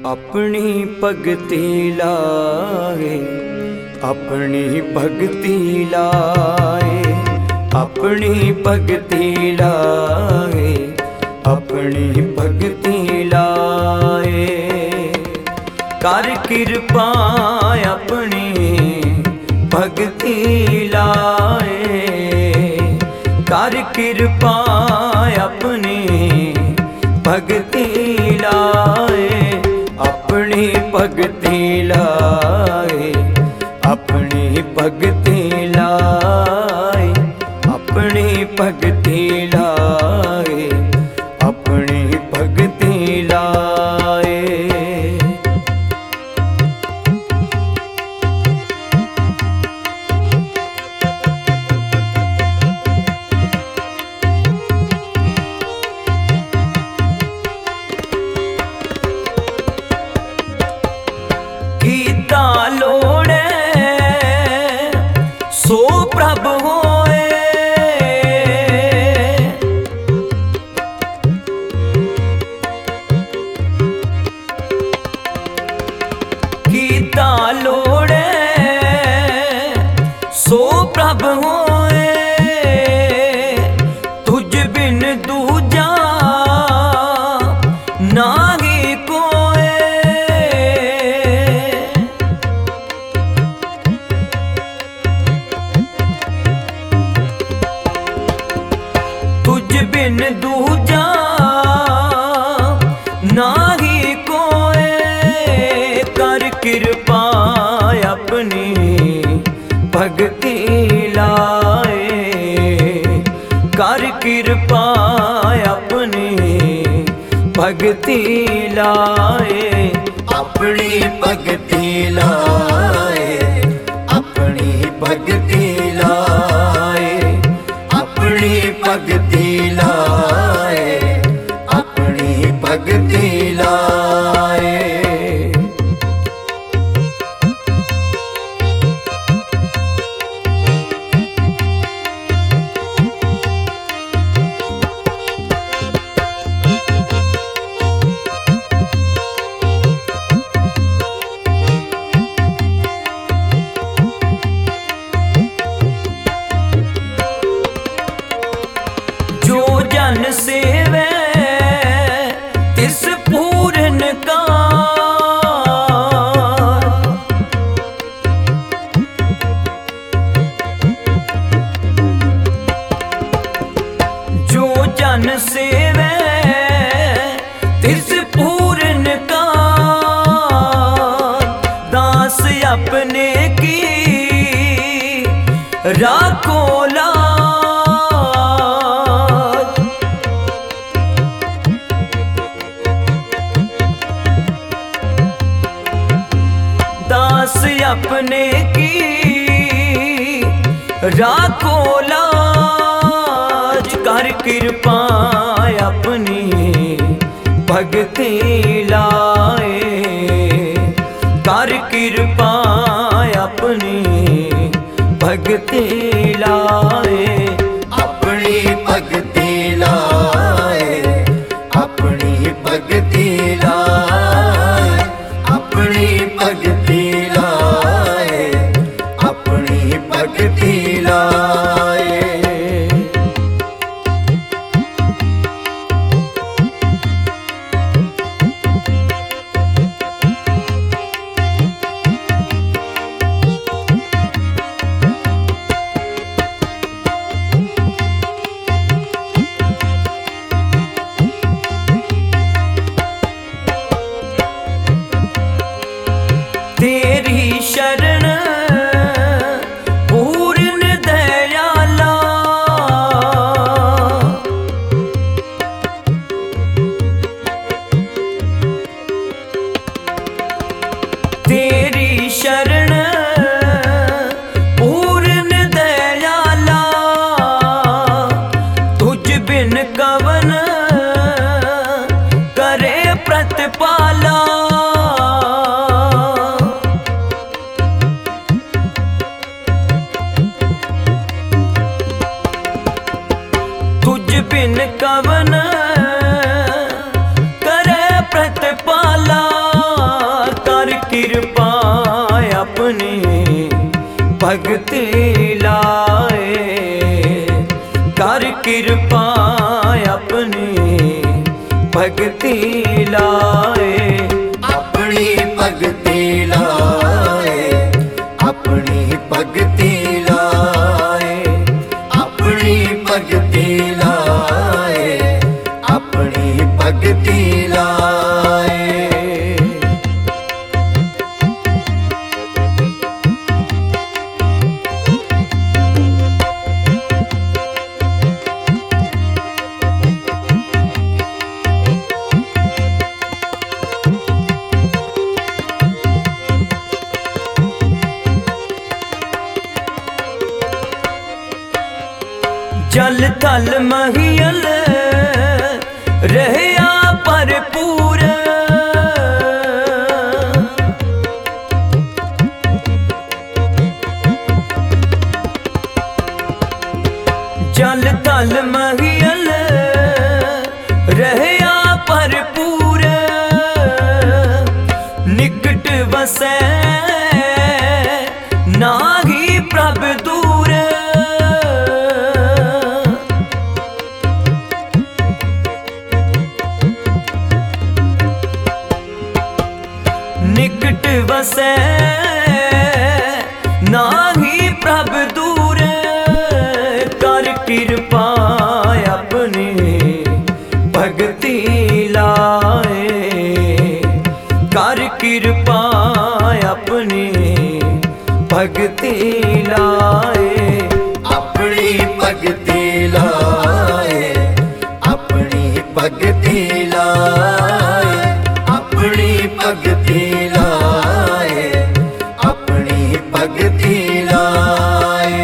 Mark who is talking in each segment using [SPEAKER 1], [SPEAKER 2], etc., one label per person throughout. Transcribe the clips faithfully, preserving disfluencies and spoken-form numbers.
[SPEAKER 1] अपनी भगति लाए, अपनी भगति लाए, अपनी भगति लाए, अपनी भगति लाए। कर कृपा अपनी भगति लाए, कर कृपा अपनी भगति लाए, अपनी भगति लाए, अपनी भगति लाए, अपनी भगति लाए, अपनी भगति लाए। कीता लोड़े सो प्रभ होए, कीता लोड़े सो प्रभ होए, तुझ बिन दूजा नाही कोए। तुझ बिन दूजा नाही कोए, कर कृपा अपनी भगति लाए, कर कृपा अपनी भगति लाए, अपनी भगति लाए, अपनी भगति लाए, अपनी भगति लाए, अपनी भगति लाए। जो जन सेवे तिस पूरन का, जो जन सेवे तिस पूरन का, दास अपने की राखो लाज। दास अपने की राखो लाज, कर कृपा अपनी भगति लाए, कर कृपा अपनी भगति लाए, अपनी भगति लाए, अपनी भगति लाए, अपनी भगति लाए, अपनी भगति लाए। तेरी शरण पूर्ण दयाला, तेरी शरण पूर्ण दयाला, तुझ बिन कवन करे प्रतिपाला। तुझ बिन कवन करे प्रतिपाला, कृपा अपनी भगति लाए, कर कृपा अपनी भगति लाए,
[SPEAKER 2] अपनी भगति लाए, अपनी भगति लाए, अपनी भगति लाए, अपनी भगति लाए।
[SPEAKER 1] जल थल महियल रहया भरपूर, जल थल महियल रहया भरपूर, निकट वसै नाही प्रभ दूर, निकट वसै नाही प्रभ दूर, कर कृपा अपनी भगति लाए, कर कृपा अपनी भगति लाए,
[SPEAKER 2] अपनी भगति लाए, अपनी भगति लाए, अपनी भगति लाए, अपनी भगति लाए।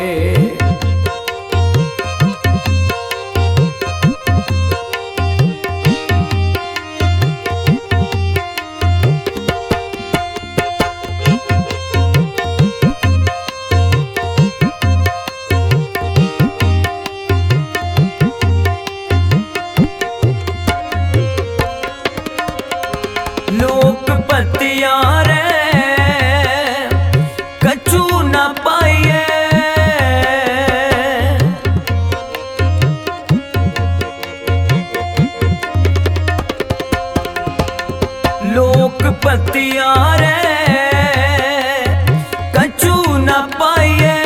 [SPEAKER 1] लोक पतिया रे कछु न पाइए, लोक पतिया रे कछु न पाइए,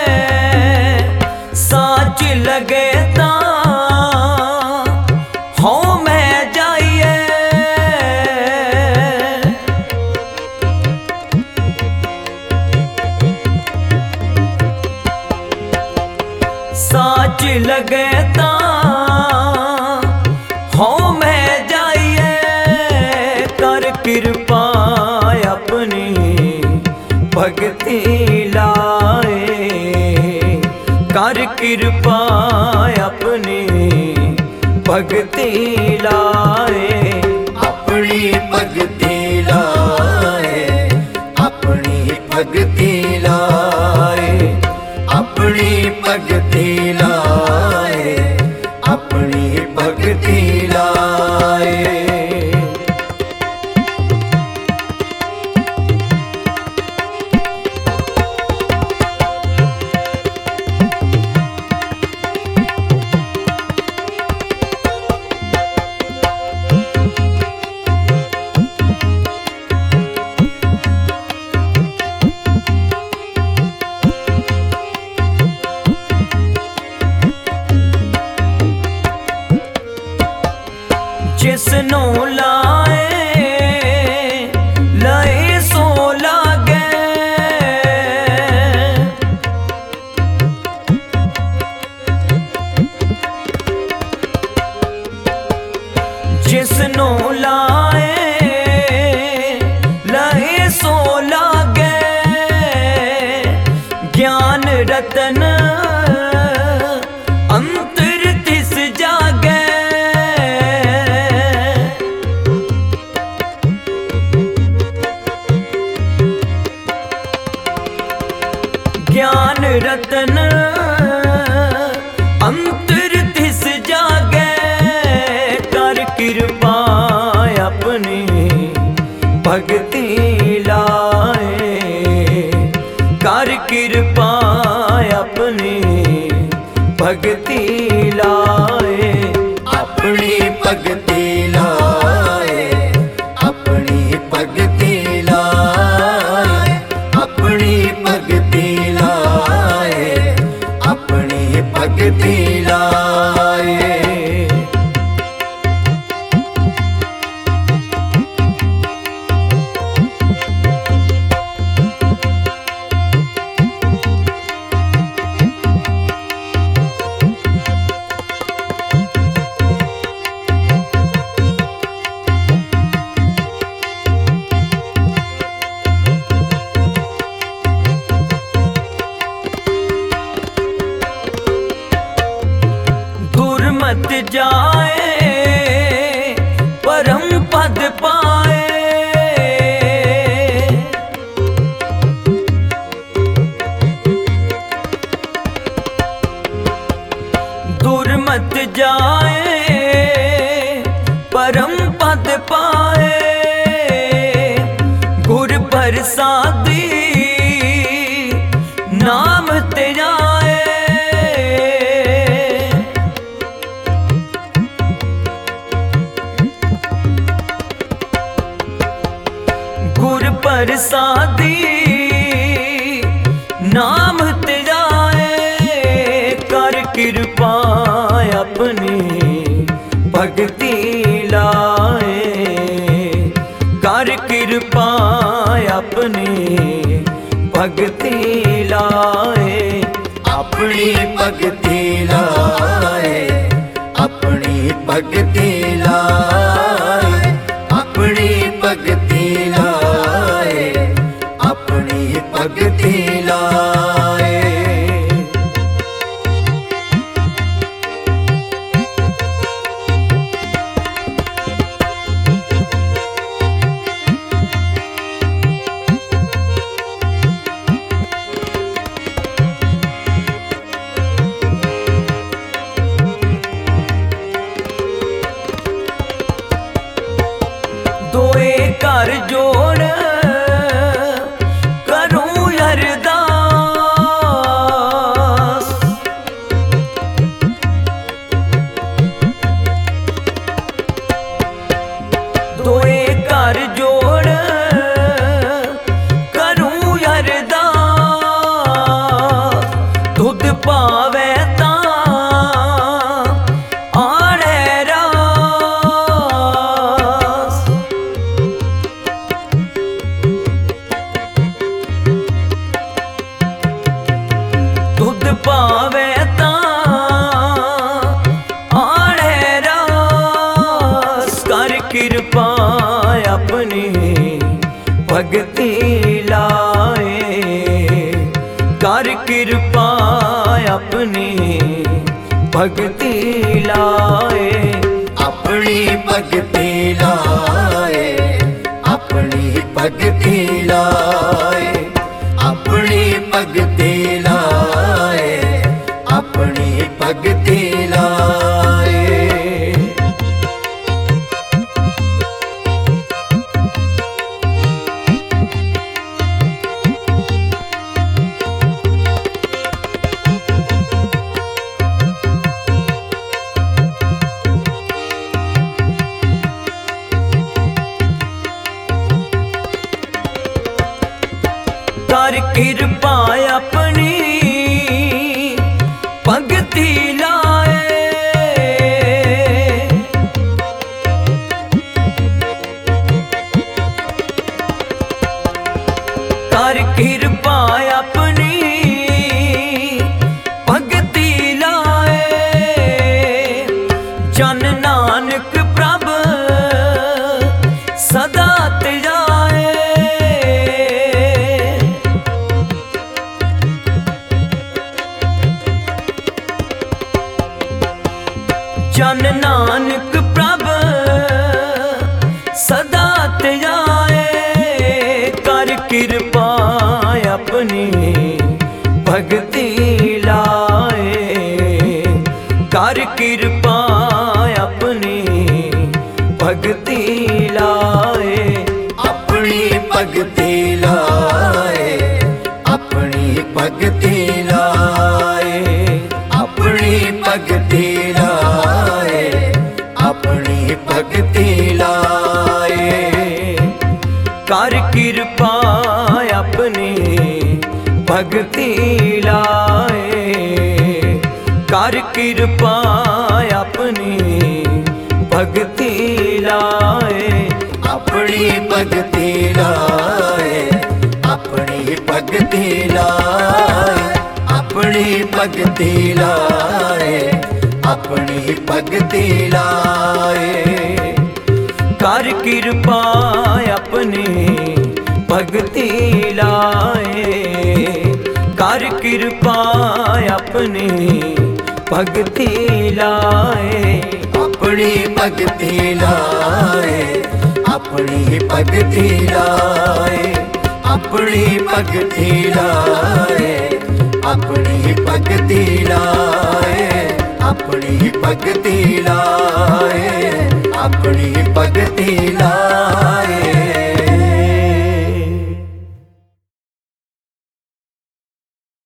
[SPEAKER 1] साच लगे ता हो मैं जाइए, साच लगे ता हो मैं जाइए, कर कृपा अपनी भगति लाए, कर कृपा अपनी भगति लाए,
[SPEAKER 2] अपनी भगति लाए, अपनी भगति लाए, अपनी भगति लाए, अपनी भगति लाए।
[SPEAKER 1] भगति लाए। कर कृपा अपनी भगति लाए।
[SPEAKER 2] अपनी भगति लाए, अपनी भगति लाए, अपनी भगति लाए, अपनी भगति लाए।
[SPEAKER 1] मत जाए परम पद पाए। दूर मत जाए परम पद पाए। गुर प्रसादी नाम तेरा प्रसादी नाम तेरा है। कर कृपा अपनी भगति लाए। कर कृपा अपनी भगति लाए।
[SPEAKER 2] अपनी भगति लाए, अपनी भगति लाए, अपनी भगति लाए, अपनी भगति लाए।
[SPEAKER 1] दोए कर जोड़ करूं अरदास। दोए कर जोड़ करूं अरदास। दुध पावे पावे आड़े रास। कर कृपा अपनी भगति लाए। कर कृपा अपनी भगति लाए।
[SPEAKER 2] अपनी भगति लाए, अपनी भगति लाए, अपनी भगति लाए, अपनी भगति लाए।
[SPEAKER 1] कर कृपा अपनी भगति लाए। कर कृपा अपनी भगति लाए। जन नानक प्रभ सदा त्याए। जन नानक प्रभ सदा त्याए। कर कृपा अपनी भगति लाए। कर कृपा अपनी भगति लाए।
[SPEAKER 2] अपनी
[SPEAKER 1] कर कृपा अपनी भगति लाए, कर कृपा अपनी भगति लाए,
[SPEAKER 2] अपनी भगति लाए, अपनी भगति लाए, अपनी भगति लाए, अपनी भगति लाए।
[SPEAKER 1] कर कृपा अपनी भगति लाए, कर कृपा अपनी भगति लाए,
[SPEAKER 2] अपनी भगति लाए, अपनी भगति लाए, अपनी भगति लाए, अपनी भगति लाए, अपनी भगति लाए।